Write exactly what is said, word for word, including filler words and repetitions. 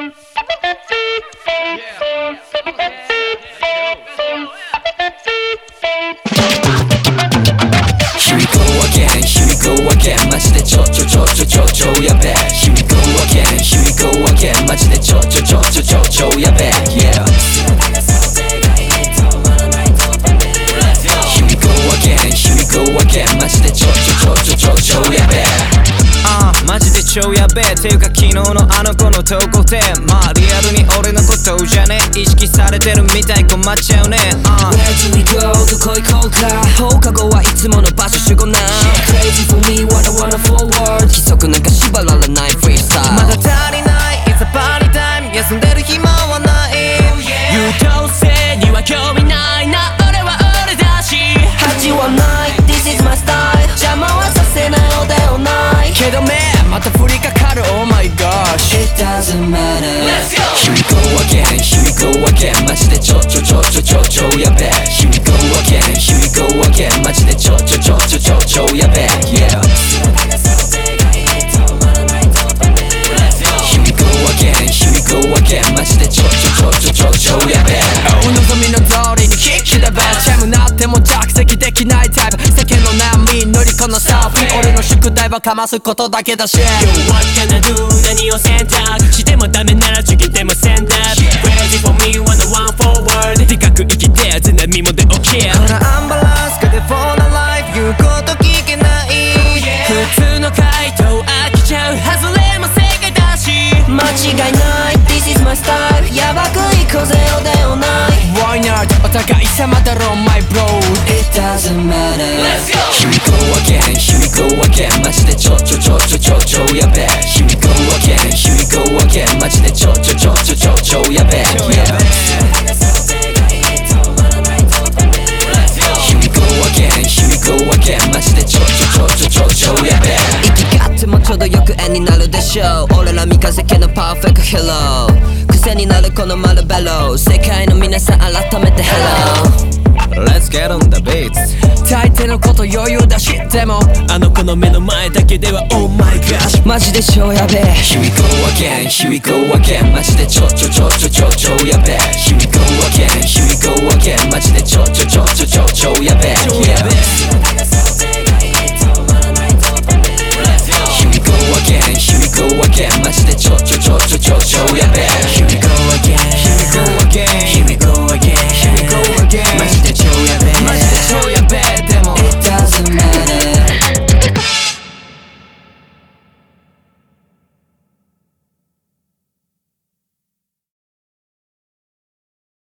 Here we go again, here we go again マジでちょちょちょちょちょちょやべえ Here we go again, here we go again マジでちょちょちょちょちょちょやべえ Yeah Here we go again, here we go again マジでちょちょちょちょちょちょやべえああマジで超やべえていうか昨日のあの子の投稿でまあリアルに俺のことじゃね意識されてるみたい困っちゃうね、uh. Where do we go どこ行こうか放課後はいつもの場所集合な Crazy for me what I wanna forward 規則なんか縛られないフリースタイルまだ足りない It's a party time 休んでる暇はない、oh, yeah. 優等生には興味ないな俺は俺だし恥はない This is my style 邪魔はさせないのではないけどねまた降りかかる Oh my gosh It doesn't matter Let's go Here we go again Here we go again マジでちょちょちょちょちょちょやべえ Here we go again Here we go again マジでちょちょちょちょちょちょやべえ Yeah Here we go again Here we go again マジでちょちょちょちょちょちょやべえお望みの通りにキックだべチャムなっても着席できないタイプ世間の波乗りこなサーフィン俺の宿題はかますことだけだし Yo what can I do 何を選択してもダメなら次でも選択 Ready for me wanna run forward でかく生きて津波もで OK このアンバランスかで For the life 言うこと聞けない、oh, yeah. 普通の回答飽きちゃう外れも正解だし間違いない This is my style やばくいこうぜよではない Why not お互い様だろ my bro It doesn't matter Let's go Here we go again Here we go again マジでちょちょちょちょちょちょやべえ Here we go again Here we go again マジでちょちょちょちょちょちょやべえ Yeah Here we go again Here we go again マジでちょちょちょちょちょちょやべえ息がってもちょうどよく絵になるでしょう俺ら三日月のパーフェクトヒーロー癖になるこのマルベロ世界の皆さん改めて Hello Let's get on the beats 大抵のこと余裕だしでもあの子の目の前だけでは Oh my gosh マジで超やべえ Here we go again Here we go again マジでちょちょちょちょちょちょやべえ Here we go again Here we go again マジでちょちょちょちょちょちょやべえ Yeah Here we go again Here we go again マジで